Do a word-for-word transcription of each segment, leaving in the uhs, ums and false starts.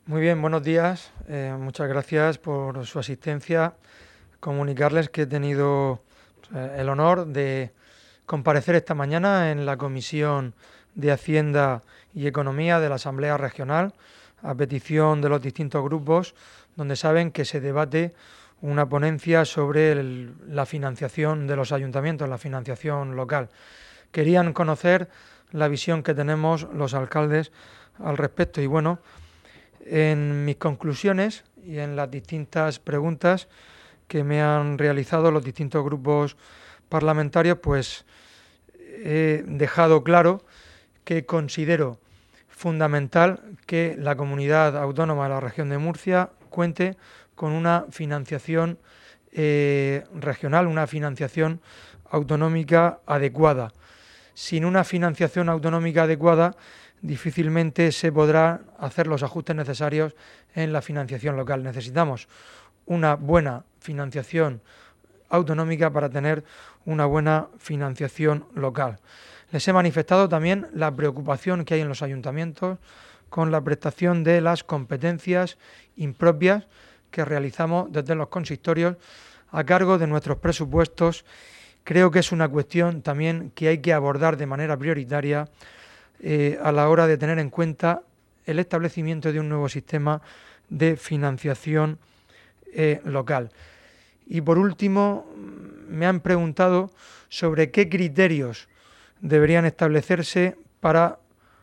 Muy bien, buenos días. Eh, muchas gracias por su asistencia. Comunicarles que he tenido eh, el honor de comparecer esta mañana en la Comisión de Hacienda y Economía de la Asamblea Regional a petición de los distintos grupos, donde saben que se debate una ponencia sobre el- la financiación de los ayuntamientos, la financiación local. Querían conocer la visión que tenemos los alcaldes al respecto y bueno, en mis conclusiones y en las distintas preguntas que me han realizado los distintos grupos parlamentarios, pues he dejado claro que considero fundamental que la comunidad autónoma de la región de Murcia cuente con una financiación eh, regional, una financiación autonómica adecuada. Sin una financiación autonómica adecuada, difícilmente se podrá hacer los ajustes necesarios en la financiación local. Necesitamos una buena financiación autonómica para tener una buena financiación local. Les he manifestado también la preocupación que hay en los ayuntamientos con la prestación de las competencias impropias que realizamos desde los consistorios a cargo de nuestros presupuestos. Creo que es una cuestión también que hay que abordar de manera prioritaria eh, a la hora de tener en cuenta el establecimiento de un nuevo sistema de financiación eh, local. Y por último, me han preguntado sobre qué criterios deberían establecerse para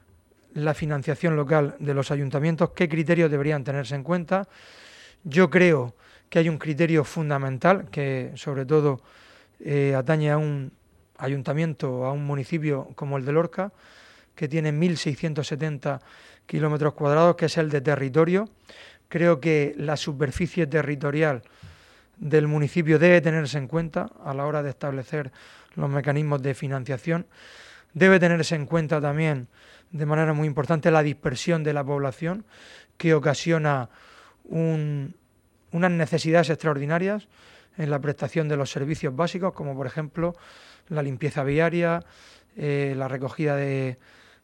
la financiación local de los ayuntamientos, qué criterios deberían tenerse en cuenta. Yo creo que hay un criterio fundamental que sobre todo eh, atañe a un ayuntamiento, a un municipio como el de Lorca, que tiene mil seiscientos setenta kilómetros cuadrados, que es el de territorio. Creo que la superficie territorial del municipio debe tenerse en cuenta a la hora de establecer los mecanismos de financiación. Debe tenerse en cuenta también, de manera muy importante, la dispersión de la población, que ocasiona un, unas necesidades extraordinarias en la prestación de los servicios básicos, como por ejemplo la limpieza viaria, eh, la recogida de,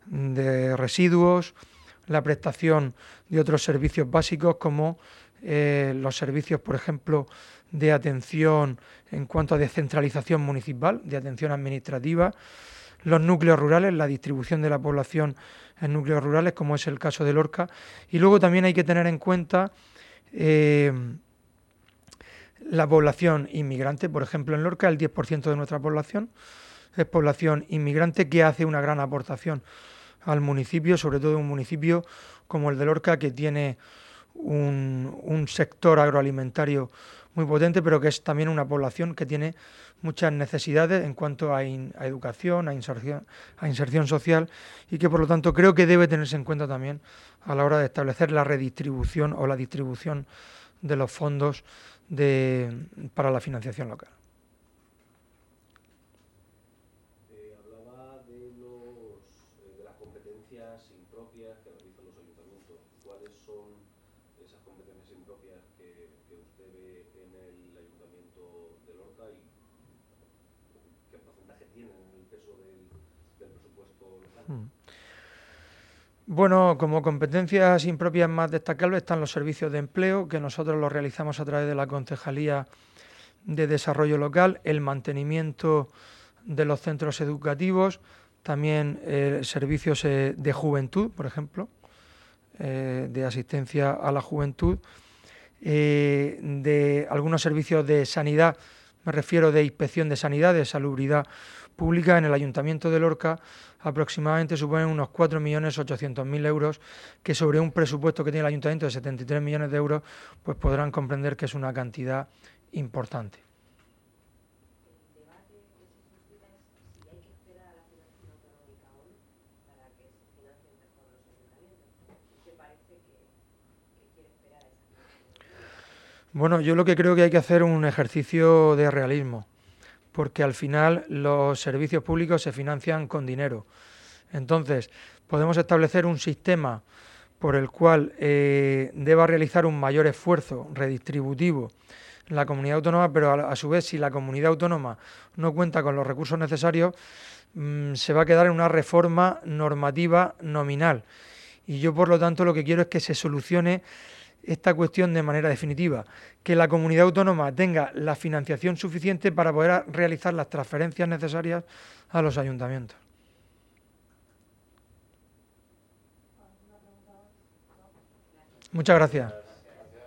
de residuos, la prestación de otros servicios básicos como eh, los servicios, por ejemplo, de atención en cuanto a descentralización municipal, de atención administrativa, los núcleos rurales, la distribución de la población en núcleos rurales, como es el caso de Lorca, y luego también hay que tener en cuenta eh, la población inmigrante. Por ejemplo, en Lorca el diez por ciento de nuestra población es población inmigrante que hace una gran aportación al municipio, sobre todo un municipio como el de Lorca, que tiene un, un sector agroalimentario muy potente, pero que es también una población que tiene muchas necesidades en cuanto a, in, a educación, a inserción, a inserción social, y que por lo tanto creo que debe tenerse en cuenta también a la hora de establecer la redistribución o la distribución de los fondos de, para la financiación local. Eh, hablaba de, los, eh, de las competencias impropias que realizan los ayuntamientos. ¿Cuáles son esas competencias impropias que, que usted ve en el ayuntamiento de Lorca y qué porcentaje tienen en el peso del, del presupuesto local? Hmm. Bueno, como competencias impropias más destacables están los servicios de empleo, que nosotros los realizamos a través de la Concejalía de Desarrollo Local, el mantenimiento de los centros educativos, también eh, servicios eh, de juventud, por ejemplo, eh, de asistencia a la juventud, eh, de algunos servicios de sanidad, me refiero de inspección de sanidad, de salubridad pública. En el Ayuntamiento de Lorca aproximadamente suponen unos cuatro millones ochocientos mil euros, que sobre un presupuesto que tiene el Ayuntamiento de setenta y tres millones de euros, pues podrán comprender que es una cantidad importante. Bueno, yo lo que creo que hay que hacer es un ejercicio de realismo, porque al final los servicios públicos se financian con dinero. Entonces, podemos establecer un sistema por el cual eh, deba realizar un mayor esfuerzo redistributivo la comunidad autónoma, pero a, a su vez, si la comunidad autónoma no cuenta con los recursos necesarios, mmm, se va a quedar en una reforma normativa nominal. Y yo, por lo tanto, lo que quiero es que se solucione esta cuestión de manera definitiva, que la comunidad autónoma tenga la financiación suficiente para poder realizar las transferencias necesarias a los ayuntamientos. Muchas gracias.